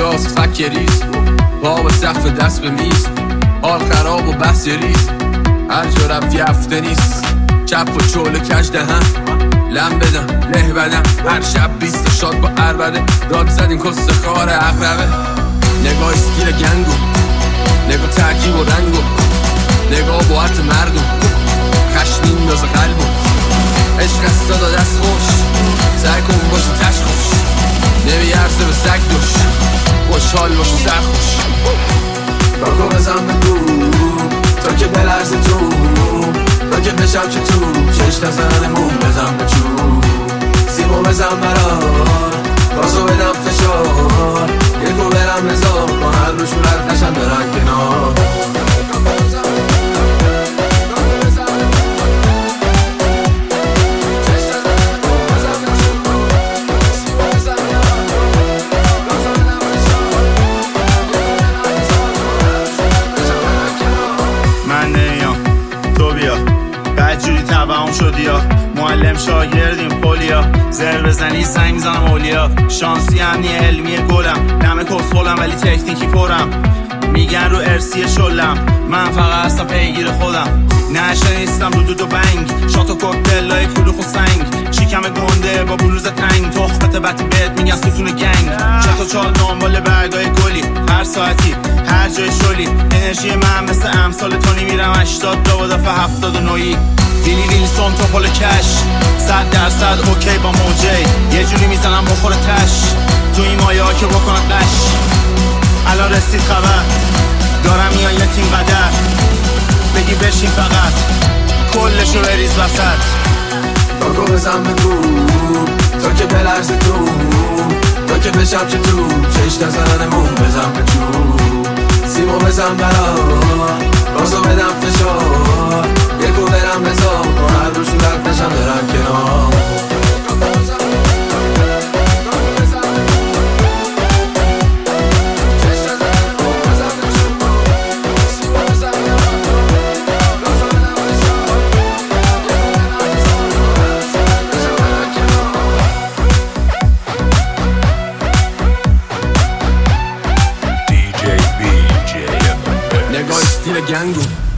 گاز فک ریز، پا به سقف دست به میز، حال خراب و بحث ریز، هر جا رفتی هفته نیست، چپ و چول کج دهن، لم بدم له بدم، هر شب 20 شاد با عربده، داد زدیم کست خار اقربه. نگاه استیل گنگو، نگاه ترکیب و رنگو، نگاه با عرط مردم، خشمین میازه قلبو، عشق است داد دست خوش، سعی کن باشی تش خوش، نمیارزه به سگ دوش، خوشحال باشی سرخوش. کاکو بزن بگو تا که بلرزه تو، تا که بشم که تو چشت نزنمون بزن به چون، سیمو بزن برار گازو بدم فشار، یکو برم بزار کن هر رو شورت نشم برن کنار. بدجوری تبعهم شدی یا معلم شاگردیم پولیا، زر بزنی سنگ میزنم اولیا، شانسی امنی علمی گلم، نمه کسخولم ولی تکنیکی پرم، میگن رو ارسی شلم، من فقط هستم پیگیر خودم، نشه نیستم رو دود و بنگ، شات و کوکتلای کلوخ و سنگ، شیکم گنده با بلوز تنگ، تخمت بطی بهت میگن ستون گنگ، چطور چال دنبال برگای گلی، هر ساعتی هر جای شلی، انرژی من مثل امثال تونی میرم 80 تا و دفعه 79ی، ویلی ویلسون توپل کش 100% اوکی با موجی، یه جوری میزنم بخور تش تو این مایه ها که بکنم قش. الان رسید خبر دارم میان یه تیم قدر، بگی بشین فقط کلشو بریز وسط. کاکو بزن بگو تا که بلرزه تو، تا که بشم که تو چشت نزنمون بزن به چون، سیمو بزن برار گازو بدم فشار، یکو برم بزار کن هر رو شورت نشم برن کنار. نگاه استیل گنگو